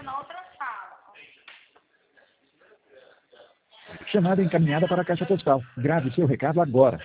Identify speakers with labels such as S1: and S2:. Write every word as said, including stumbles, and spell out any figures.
S1: na outra sala.
S2: Chamada encaminhada para a caixa postal. Grave seu recado agora.